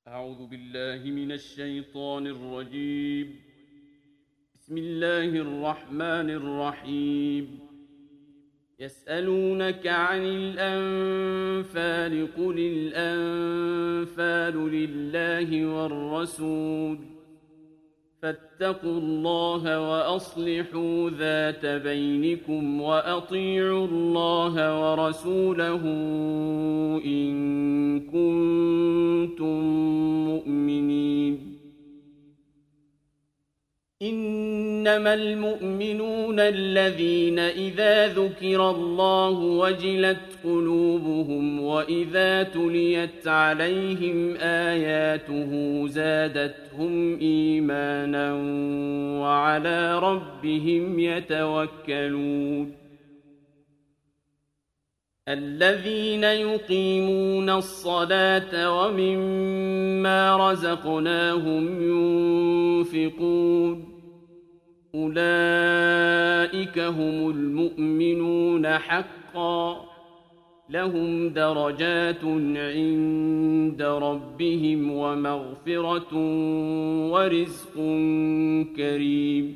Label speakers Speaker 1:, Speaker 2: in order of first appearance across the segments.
Speaker 1: أعوذ بالله من الشيطان الرجيم. بسم الله الرحمن الرحيم. يسألونك عن الأنفال قل الأنفال لله والرسول فاتقوا الله وأصلحوا ذات بينكم وأطيعوا الله ورسوله إن كنتم مؤمنين. إنما المؤمنون الذين إذا ذكر الله وجلت قلوبهم وإذا تليت عليهم آياته زادتهم إيمانا وعلى ربهم يتوكلون. الذين يقيمون الصلاة ومما رزقناهم ينفقون أولئك هم المؤمنون حقا لهم درجات عند ربهم ومغفرة ورزق كريم.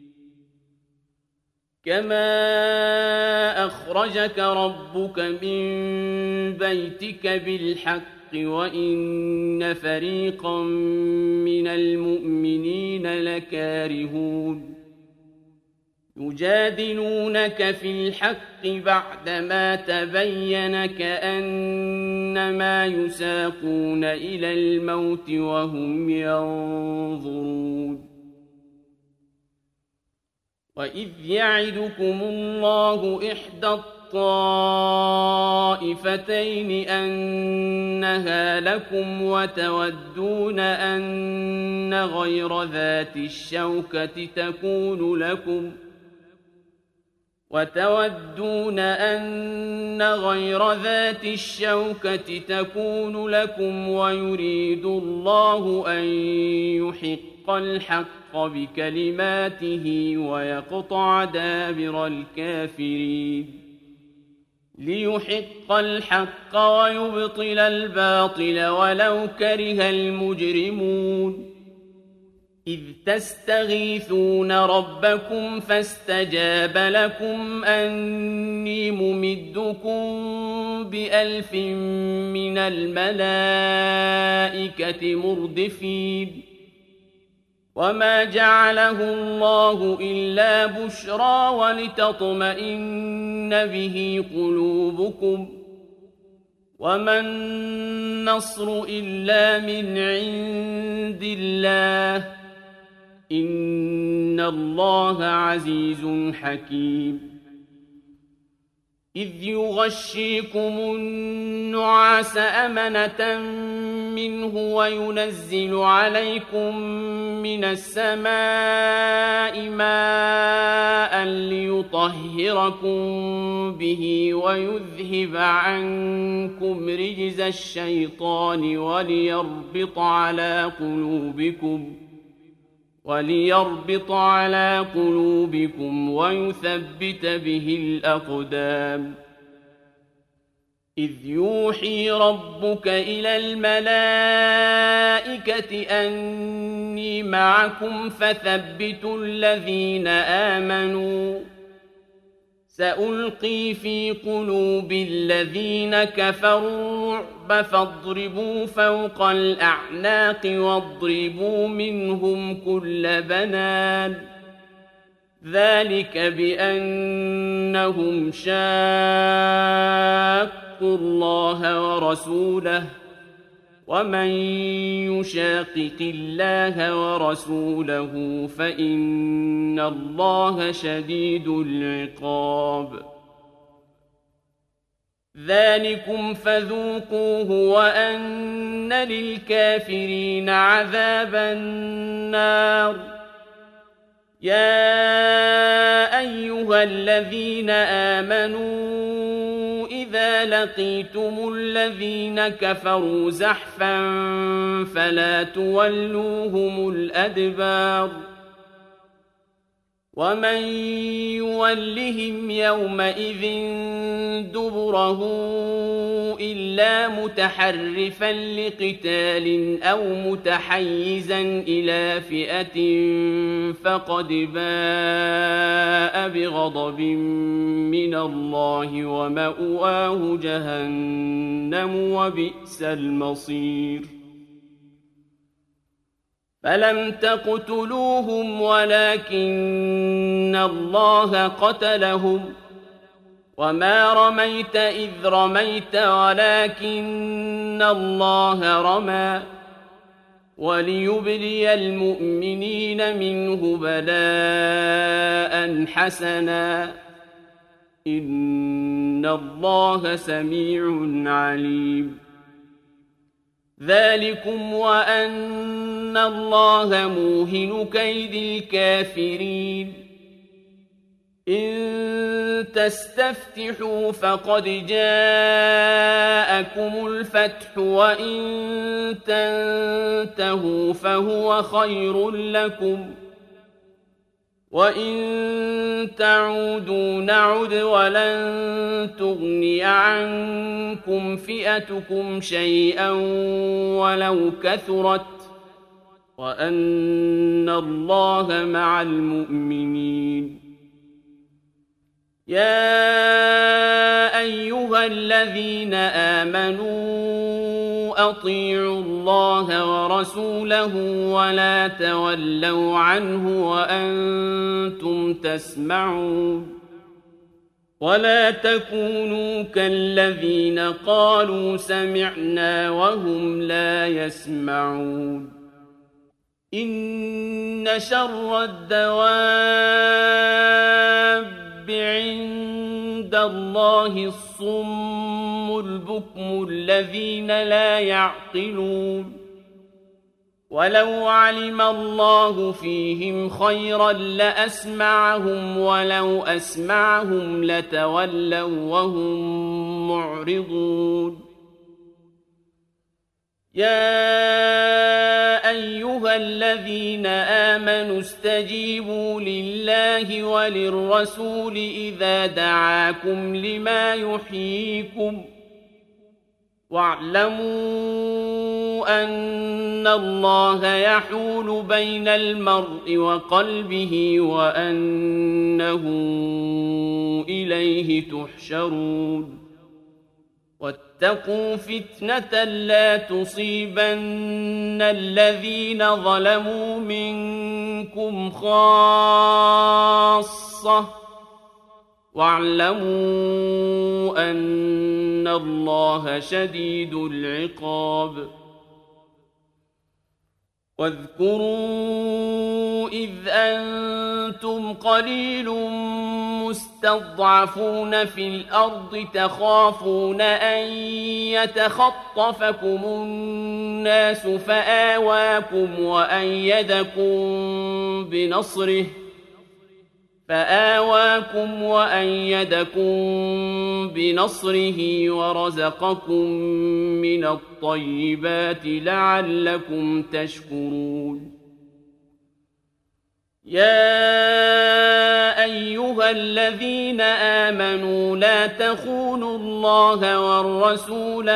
Speaker 1: كما أخرجك ربك من بيتك بالحق وإن فريقا من المؤمنين لكارهون يجادلونك في الحق بعدما تبين كأنما يساقون إلى الموت وهم ينظرون. وإذ يعدكم الله إحدى الطائفتين أنها لكم وتودون أن غير ذات الشوكة تكون لكم ويريد الله أن يحق الحق بكلماته ويقطع دابر الكافرين. ليحق الحق ويبطل الباطل ولو كره المجرمون. إذ تستغيثون ربكم فاستجاب لكم أني ممدكم ب1000 من الملائكة مردفين. وما جعله الله إلا بشرى ولتطمئن به قلوبكم وما النصر إلا من عند الله إن الله عزيز حكيم. إذ يغشيكم النعاس أمنة منه وينزل عليكم من السماء ماء ليطهركم به ويذهب عنكم رجز الشيطان وليربط على قلوبكم ويثبت به الأقدام. إذ يوحي ربك إلى الملائكة أني معكم فثبتوا الذين آمنوا سألقي في قلوب الذين كفروا الرعب فاضربوا فوق الأعناق واضربوا منهم كل بنان. ذلك بأنهم شاقوا الله ورسوله ومن يشاقق الله ورسوله فإن الله شديد العقاب. ذلكم فذوقوه وأن للكافرين عذاب النار. يا أيها الذين آمنوا إذا لقيتم الذين كفروا زحفا فلا تولوهم الأدبار. ومن يولهم يومئذ دبره إلا متحرفا لقتال أو متحيزا إلى فئة فقد باء بغضب من الله ومأواه جهنم وبئس المصير فلم تقتلوهم ولكن الله قتلهم وما رميت إذ رميت ولكن الله رمى وليبلي المؤمنين منه بلاء حسنا إن الله سميع عليم ذلكم وأن الله موهن كيد الكافرين إن تستفتحوا فقد جاءكم الفتح وإن تنتهوا فهو خير لكم وإن تعودوا نعد ولن تغني عنكم فئتكم شيئا ولو كثرت وأن الله مع المؤمنين يا أيها الذين آمنوا أطيعوا الله ورسوله ولا تولوا عنه وأنتم تسمعون ولا تكونوا كالذين قالوا سمعنا وهم لا يسمعون إن شر الدواب عند الله الصم البكم الذين لا يعقلون ولو علم الله فيهم خيرا لأسمعهم ولو أسمعهم لتولوا وهم معرضون يا أيها الذين آمنوا استجيبوا لله وللرسول إذا دعاكم لما يحييكم واعلموا أن الله يحول بين المرء وقلبه وأنه إليه تحشرون واتقوا فتنة لا تصيبن الذين ظلموا منكم خاصة واعلموا أن الله شديد العقاب واذكروا إذ أنتم قليل مستضعفون في الأرض تخافون أن يتخطفكم الناس فآواكم وأيدكم بنصره ورزقكم من الطيبات لعلكم تشكرون يا أيها الذين آمنوا لا تخونوا الله والرسول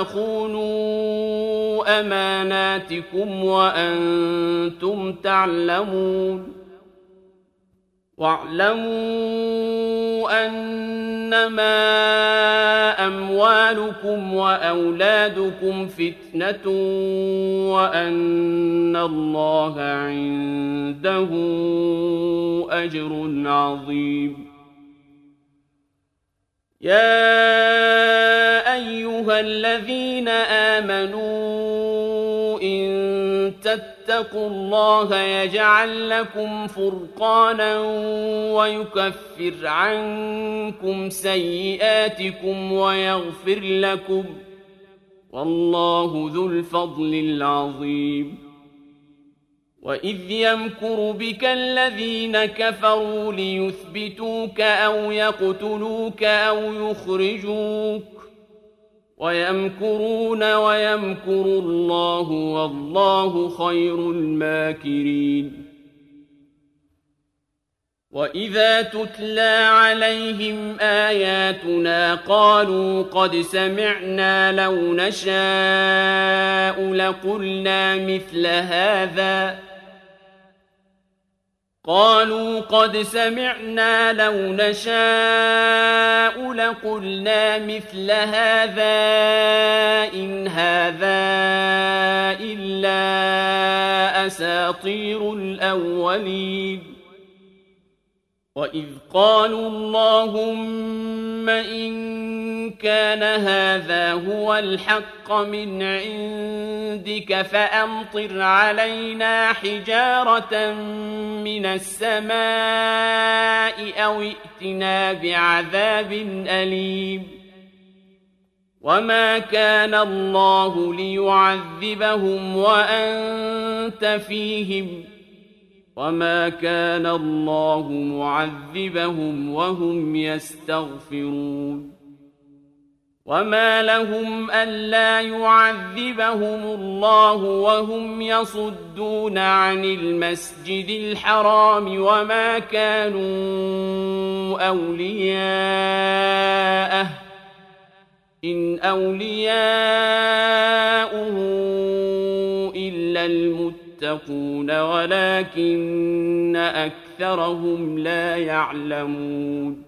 Speaker 1: وتخونوا أماناتكم وأنتم تعلمون واعلموا أنما أموالكم وأولادكم فتنة وأن الله عنده أجر عظيم يا أيها الذين آمنوا إن تتقوا الله يجعل لكم فرقانا ويكفر عنكم سيئاتكم ويغفر لكم والله ذو الفضل العظيم وإذ يمكر بك الذين كفروا ليثبتوك أو يقتلوك أو يخرجوك ويمكرون ويمكر الله والله خير الماكرين وإذا تتلى عليهم آياتنا قالوا قد سمعنا لو نشاء لقلنا مثل هذا إن هذا إلا أساطير الأولين وإذ قالوا اللهم إن كان هذا هو الحق من عندك فأمطر علينا حجارة من السماء أو ائتنا بعذاب أليم وما كان الله ليعذبهم وأنت فيهم وما كان الله معذبهم وهم يستغفرون وما لهم ألا يعذبهم الله وهم يصدون عن المسجد الحرام وما كانوا أولياءه إن أولياؤه إلا المتقون ولكن أكثرهم لا يعلمون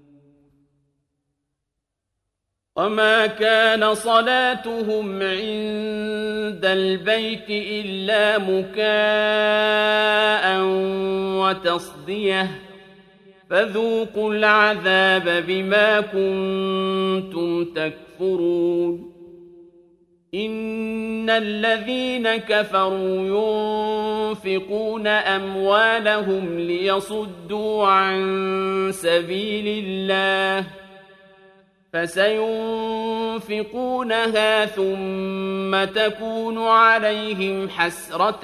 Speaker 1: وما كان صلاتهم عند البيت إلا مكاء وتصدية فذوقوا العذاب بما كنتم تكفرون إن الذين كفروا ينفقون أموالهم ليصدوا عن سبيل الله فسينفقونها ثم تكون عليهم حسرة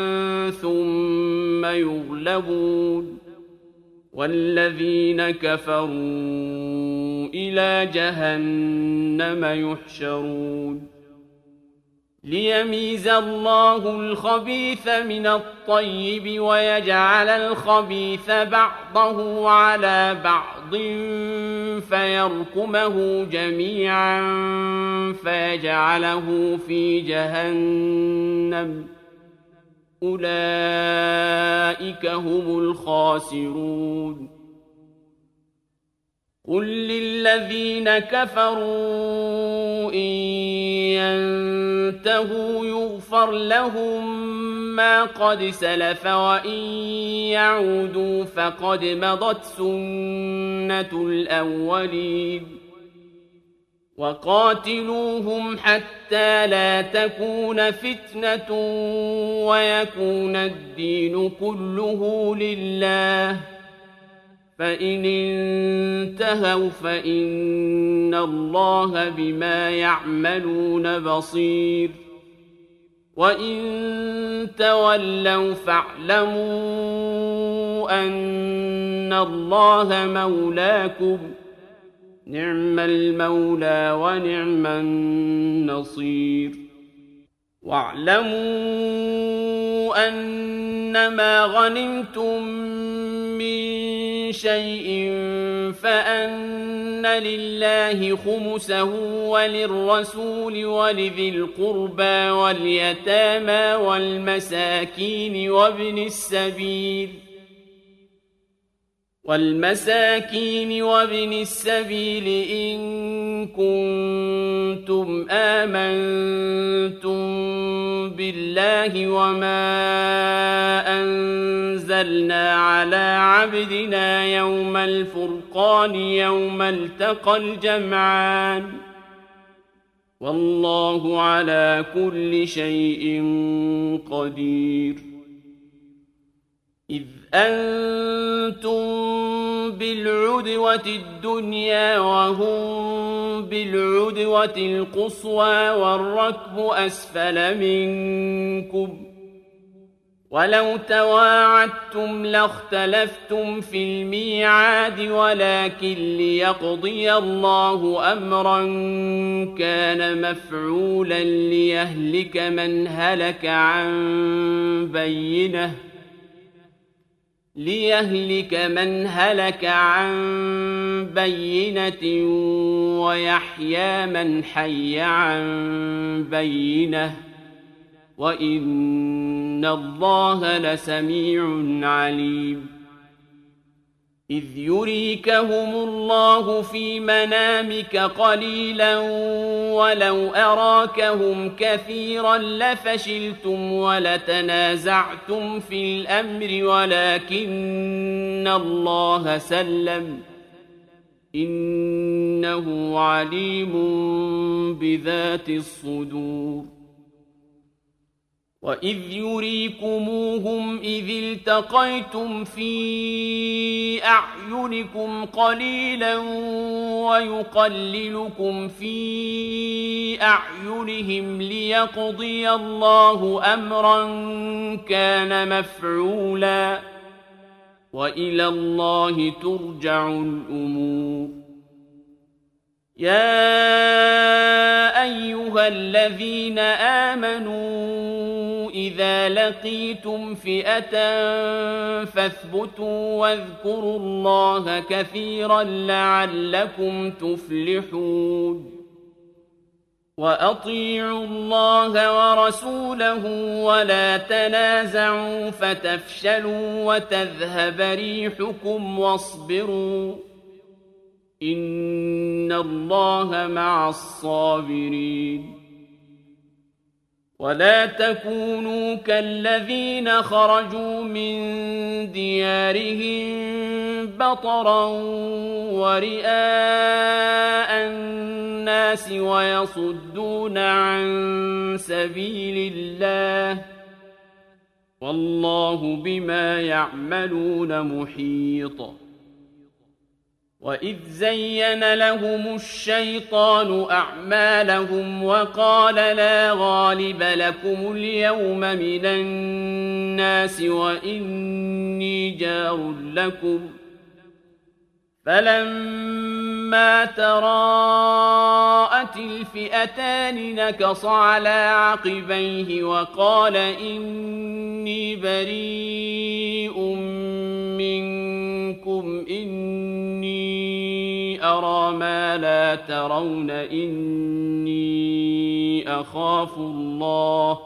Speaker 1: ثم يغلبون والذين كفروا إلى جهنم يحشرون ليميز الله الخبيث من الطيب ويجعل الخبيث بعضه على بعض فيركمه جميعا فيجعله في جهنم أولئك هم الخاسرون قل للذين كفروا إن ينتهوا يغفر لهم ما قد سلف وإن يعودوا فقد مضت سنة الأولين وقاتلوهم حتى لا تكون فتنة ويكون الدين كله لله فإن انتهوا فإن الله بما يعملون بصير وإن تولوا فاعلموا أن الله مولاكم نعم المولى ونعم النصير واعلموا أنما غنمتم من شيء فأن لله خمسه وللرسول ولذي القربى واليتامى والمساكين وابن السبيل إن كنتم آمنتم بالله وما أنزلنا على عبدنا يوم الفرقان يوم التقى الجمعان والله على كل شيء قدير إذ أنتم بالعدوة الدنيا وهم بالعدوة القصوى والركب أسفل منكم ولو تواعدتم لاختلفتم في الميعاد ولكن ليقضي الله أمرا كان مفعولا ليهلك من هلك عن بينه ليهلك من هلك عن بينة ويحيى من حي عن بينة وإن الله لسميع عليم إذ يريكهم الله في منامك قليلا ولو أراكهم كثيرا لفشلتم ولتنازعتم في الأمر ولكن الله سلم إنه عليم بذات الصدور وإذ يريكموهم إذ التقيتم في أعينكم قليلا ويقللكم في أعينهم ليقضي الله أمرا كان مفعولا وإلى الله ترجع الأمور يا أيها الذين آمنوا إذا لقيتم فئة فاثبتوا واذكروا الله كثيرا لعلكم تفلحون وأطيعوا الله ورسوله ولا تنازعوا فتفشلوا وتذهب ريحكم واصبروا إن الله مع الصابرين ولا تكونوا كالذين خرجوا من ديارهم بطرا ورئاء الناس ويصدون عن سبيل الله والله بما يعملون محيط وإذ زين لهم الشيطان أعمالهم وقال لا غالب لكم اليوم من الناس وإني جار لكم فلما تراءت الفئتان نكص على عقبيه وقال إني بريء منكم إني أرى ما لا ترون إني أخاف الله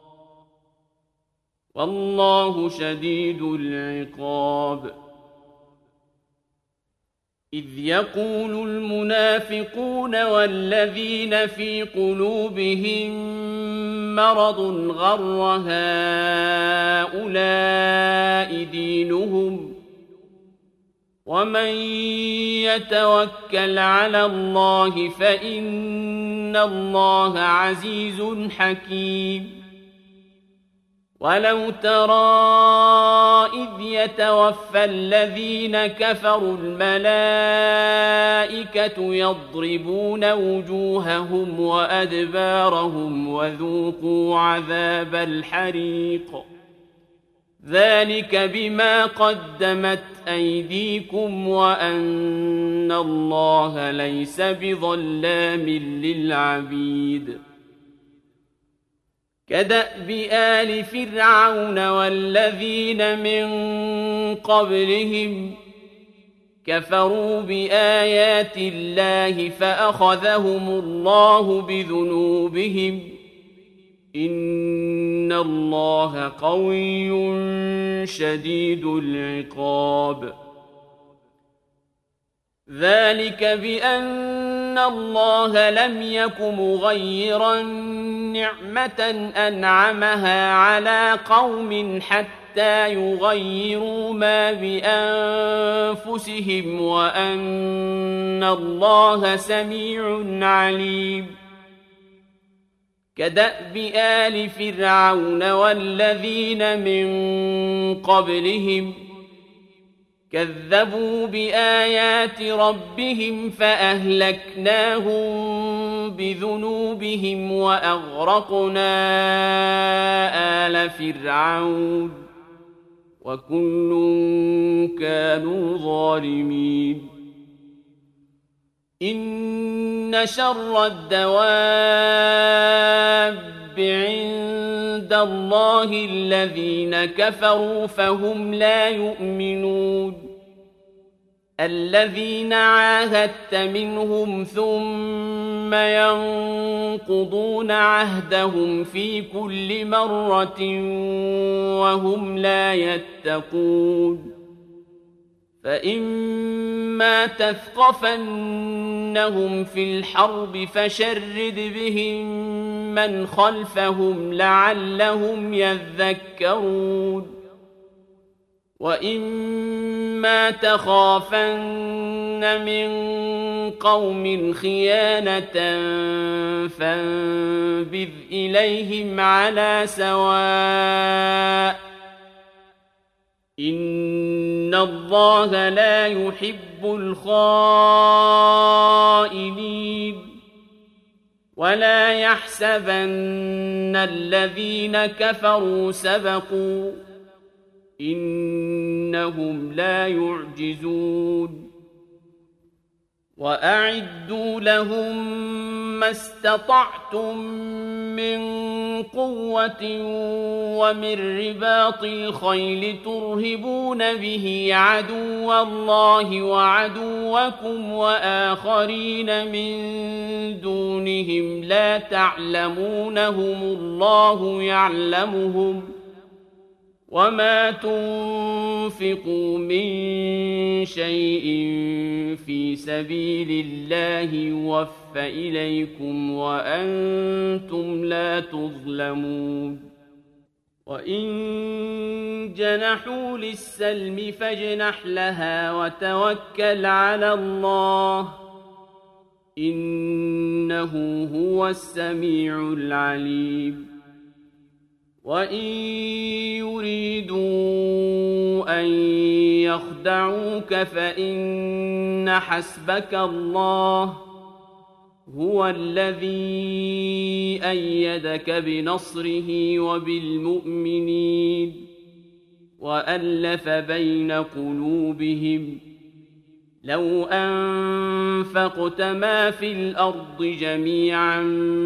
Speaker 1: والله شديد العقاب إذ يقول المنافقون والذين في قلوبهم مرض غر هؤلاء دينهم ومن يتوكل على الله فإن الله عزيز حكيم ولو ترى إذ يتوفى الذين كفروا الملائكة يضربون وجوههم وأدبارهم وذوقوا عذاب الحريق ذلك بما قدمت أيديكم وأن الله ليس بظلام للعبيد كدأب آل فرعون والذين من قبلهم كفروا بآيات الله فأخذهم الله بذنوبهم إن الله قوي شديد العقاب ذلك بأن الله لم يك مغيرا نعمة أنعمها على قوم حتى يغيروا ما بأنفسهم وأن الله سميع عليم كدأب آل فرعون والذين من قبلهم كذبوا بآيات ربهم فأهلكناهم بذنوبهم وأغرقنا آل فرعون وكل كانوا ظالمين إن شر الدواب عند عند الله الذين كفروا فهم لا يؤمنون الذين عاهدت منهم ثم ينقضون عهدهم في كل مرة وهم لا يتقون فإما تثقفنهم في الحرب فشرد بهم من خلفهم لعلهم يذكرون وإما تخافن من قوم خيانة فانبذ إليهم على سواء إن الله لا يحب الخائنين ولا يحسبن الذين كفروا سبقوا إنهم لا يعجزون وأعدوا لهم ما استطعتم من قوة ومن رباط الخيل ترهبون به عدو الله وعدوكم وآخرين من دونهم لا تعلمونهم الله يعلمهم وما تنفقوا من شيء في سبيل الله يوفى إليكم وأنتم لا تظلمون وإن جنحوا للسلم فاجنح لها وتوكل على الله إنه هو السميع العليم وإن يريدوا أن يخدعوك فإن حسبك الله هو الذي أيدك بنصره وبالمؤمنين وألف بين قلوبهم لو أنفقت ما في الأرض جميعا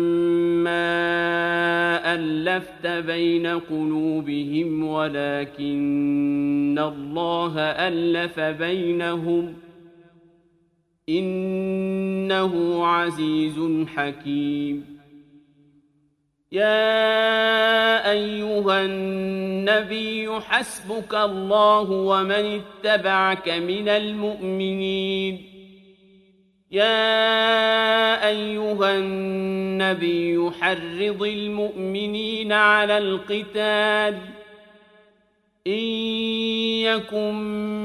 Speaker 1: ما ألفت بين قلوبهم ولكن الله ألف بينهم إنه عزيز حكيم يا أيها النبي حسبك الله ومن اتبعك من المؤمنين يا أيها النبي حرض المؤمنين على القتال إن يكن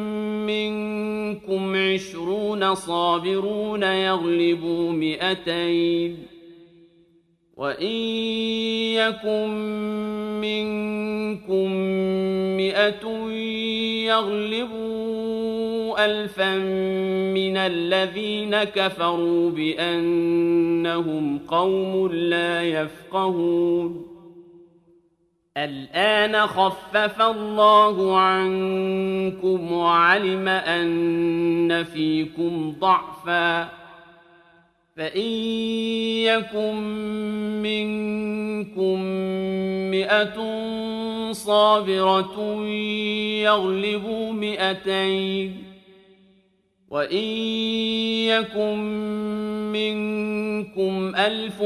Speaker 1: منكم 20 صابرون يغلبوا 200 وإن يكن منكم 100 يغلبوا 1000 من الذين كفروا بأنهم قوم لا يفقهون الآن خفف الله عنكم وعلم أن فيكم ضعفا فإن يكن منكم 100 صابرة يغلبوا 200 وإن يكن منكم 1000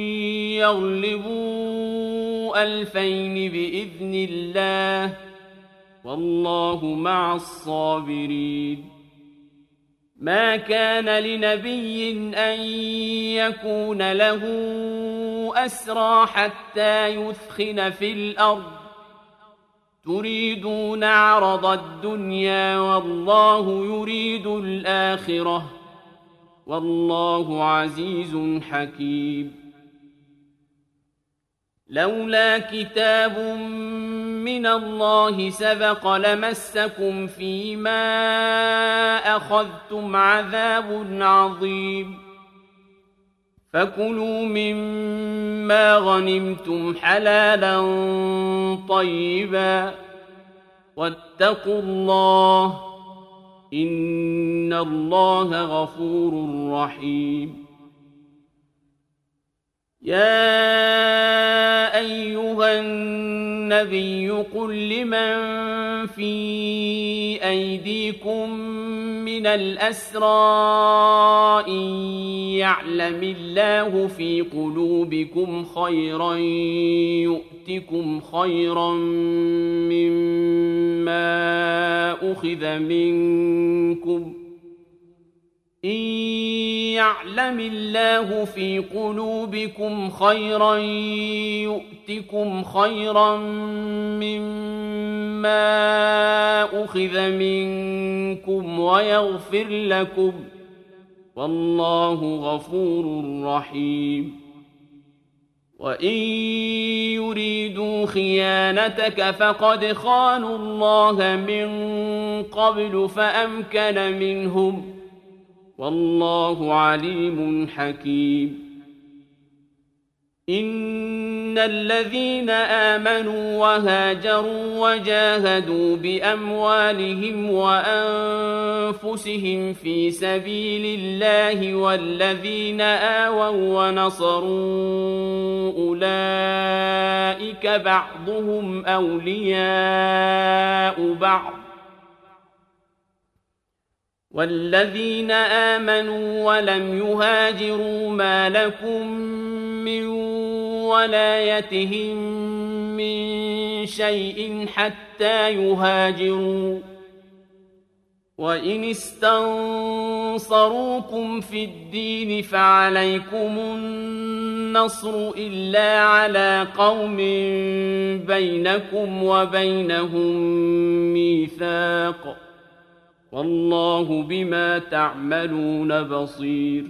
Speaker 1: يغلبوا 2000 بإذن الله والله مع الصابرين ما كان لنبي أن يكون له أسرى حتى يثخن في الأرض تريدون عرض الدنيا والله يريد الآخرة والله عزيز حكيم لولا كتاب من الله سبق لمسكم فيما أخذتم عذاب عظيم فكلوا مما غنمتم حلالا طيبا واتقوا الله إن الله غفور رحيم يا أيها النبي قل لمن في أيديكم من الأسرى إن يعلم الله في قلوبكم خيرا يؤتكم خيرا مما أخذ منكم إن يعلم الله في قلوبكم خيرا يؤتكم خيرا مما أخذ منكم ويغفر لكم والله غفور رحيم وإن يريدوا خيانتك فقد خانوا الله من قبل فأمكن منهم والله عليم حكيم إن الذين آمنوا وهاجروا وجاهدوا بأموالهم وأنفسهم في سبيل الله والذين آووا ونصروا أولئك بعضهم أولياء بعض والذين آمنوا ولم يهاجروا ما لكم من ولايتهم من شيء حتى يهاجروا وإن استنصروكم في الدين فعليكم النصر إلا على قوم بينكم وبينهم ميثاق والله بما تعملون بصير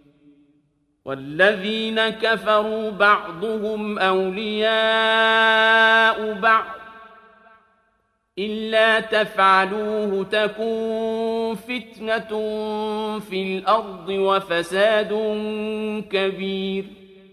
Speaker 1: والذين كفروا بعضهم أولياء بعض إلا تفعلوه تكن فتنة في الأرض وفساد كبير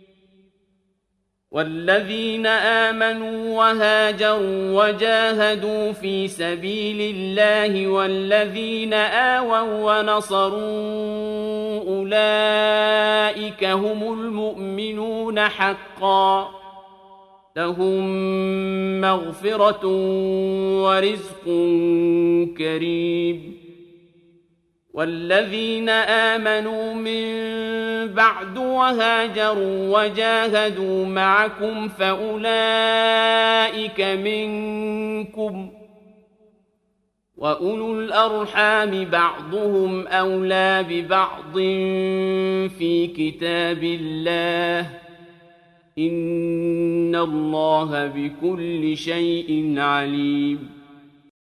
Speaker 1: والذين آمنوا وهاجروا وجاهدوا في سبيل الله والذين آووا ونصروا أولئك هم المؤمنون حقا لهم مغفرة ورزق كريم والذين آمنوا من بعد وهاجروا وجاهدوا معكم فأولئك منكم وأولو الأرحام بعضهم أولى ببعض في كتاب الله إن الله بكل شيء عليم